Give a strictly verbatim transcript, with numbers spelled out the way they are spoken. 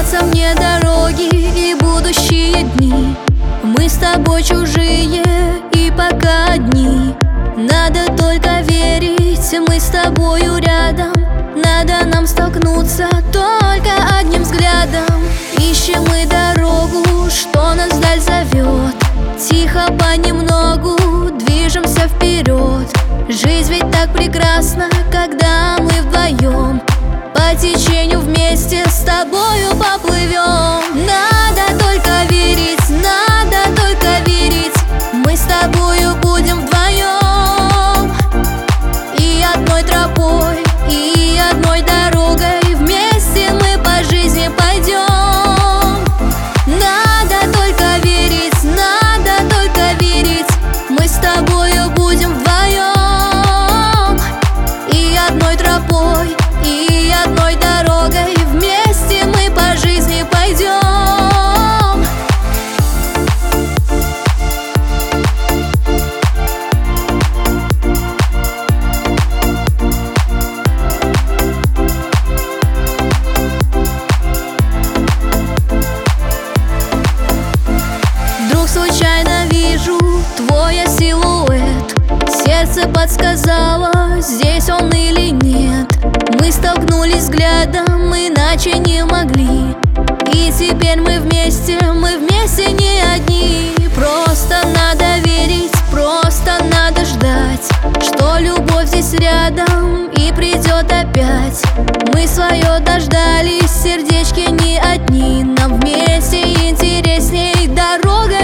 снятся мне дороги и будущие дни. Мы с тобой чужие и пока одни. Надо только верить, мы с тобою рядом. Надо нам столкнуться только одним взглядом. Ищем мы дорогу, что нас вдаль зовет. Тихо понемногу движемся вперед. Жизнь ведь так прекрасна, когда мы вдвоем по течению вместе с тобою поплывем. Надо только верить, надо только верить. Мы с тобою будем вдвоем и одной тропой, и одной дорогой. Вместе мы по жизни пойдем. Надо только верить, надо только верить. Мы с тобою будем вдвоем и одной тропой, и одной дорогой. Вместе мы по жизни пойдем. Вдруг случайно вижу твой силуэт. Сердце подсказало, здесь он или нет. Мы столкнулись взглядом, иначе не могли. И теперь мы вместе, мы вместе не одни. Просто надо верить, просто надо ждать, что любовь здесь рядом и придет опять. Мы свое дождались, сердечки не одни. Нам вместе интересней дорога